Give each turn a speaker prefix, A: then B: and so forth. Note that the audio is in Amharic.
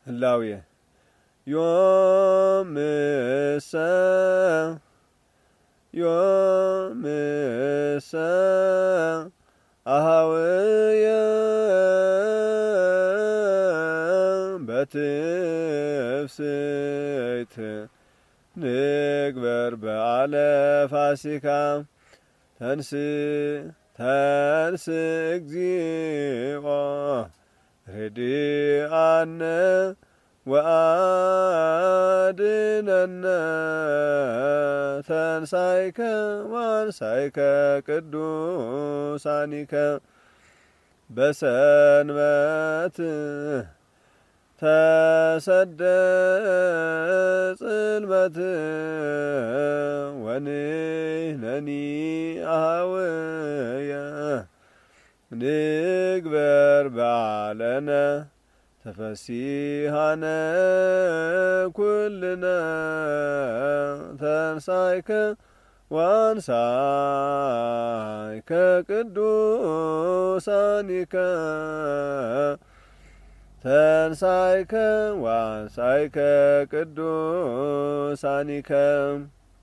A: ህላዌ ዮምሰ አኀውየ በትፍስሕት ንግበር በዓለ ፋሲካ ተንስ እግዚኦ ረድአነ ወአድኅነነ ተንሣእከ ወአንሣእከ ቅዱሳኒከ በሰንበት ተሰደ ጽልመት ወንሕነኒ አኀውየ ንግበር በዓለነ ተፈሲሐነ ኩልነ ተንሣእከ ወአንሣእከ ቅዱሳኒከ ተንሣእከ ወአንሣእከ ቅዱሳኒከ